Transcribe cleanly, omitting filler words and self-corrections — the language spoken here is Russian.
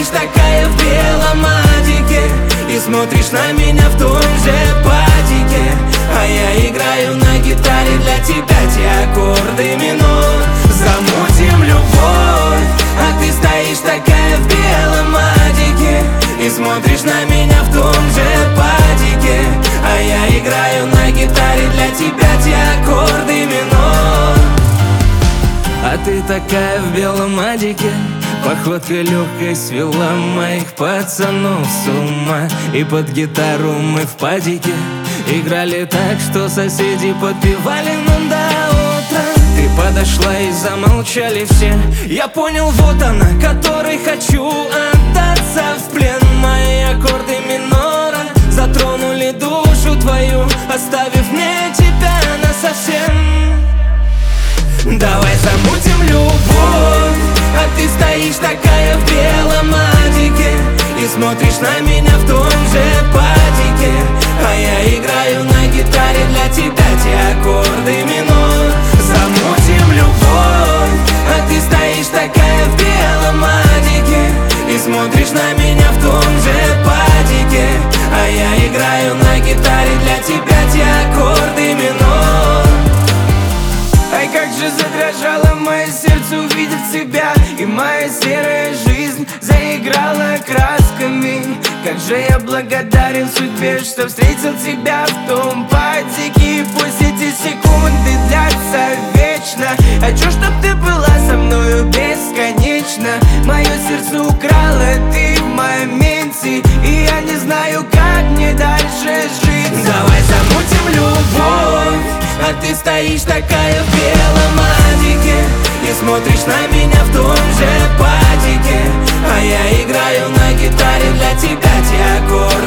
стоишь такая в белом адике и смотришь на меня в том же падике, а я играю на гитаре для тебя те аккорды минор. Замутим любовь, а ты стоишь такая в белом адике и смотришь на меня в том же падике, а я играю на гитаре для тебя те аккорды минор. А ты такая в белом адике, походка легкой свела моих пацанов с ума. И под гитару мы в падике играли так, что соседи подпевали нам до утра. Ты подошла и замолчали все. Я понял, вот она, которой хочу отдаться в плен. Мои аккорды минора затронули душу твою, оставив мне тебя насовсем. Давай замутим любовь, а ты стоишь такая в белом адике и смотришь на меня в том же падике, а я играю на гитаре для тебя те аккорды минор. Замутим любовь, а ты стоишь такая в белом адике и смотришь на меня в том же падике, а я играю на гитаре для тебя те аккорды минор. Ай, как же задрожало мое сердце, увидев тебя, и моя серая жизнь заиграла красками. Как же я благодарен судьбе, что встретил тебя в том падике. И пусть эти секунды длятся вечно, хочу, чтоб ты была со мною бесконечно. Мое сердце украла ты в моменте, и я не знаю, как мне дальше жить. Давай замутим любовь, а ты стоишь такая в белом адике и смотришь на меня в том же падике, а я играю на гитаре для тебя те аккорды